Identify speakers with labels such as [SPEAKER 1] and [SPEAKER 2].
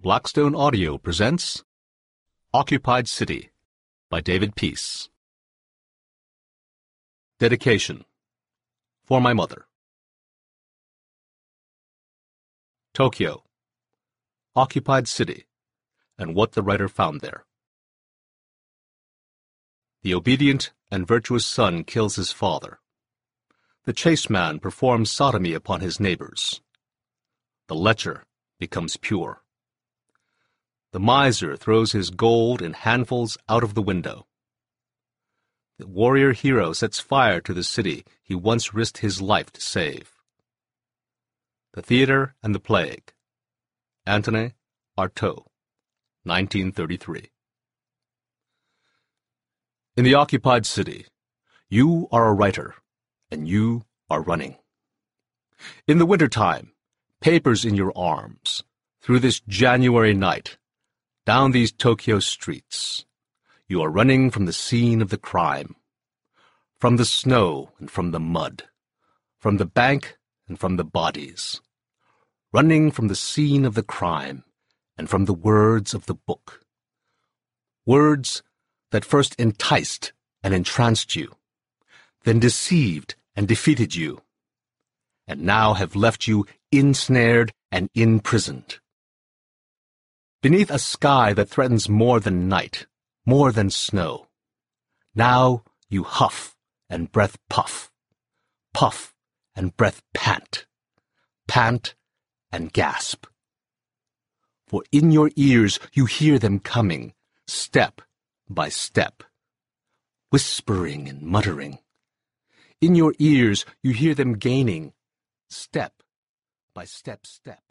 [SPEAKER 1] Blackstone Audio presents Occupied City by David Peace. Dedication. For my mother. Tokyo. Occupied City, and what the writer found there. The obedient and virtuous son kills his father. The chaseman performs sodomy upon his neighbors. The lecher becomes pure. The miser throws his gold in handfuls out of the window. The warrior hero sets fire to the city he once risked his life to save. The Theater and the Plague. Antonin Artaud, 1933. In the occupied city, you are a writer, and you are running. In the wintertime, papers in your arms, through this January night, down these Tokyo streets, you are running from the scene of the crime, from the snow and from the mud, from the bank and from the bodies, running from the scene of the crime and from the words of the book, words that first enticed and entranced you, then deceived and defeated you, and now have left you ensnared and imprisoned. Beneath a sky that threatens more than night, more than snow, now you huff and breath puff, puff and breath pant, pant and gasp. For in your ears you hear them coming, step by step, whispering and muttering. In your ears you hear them gaining, step by step.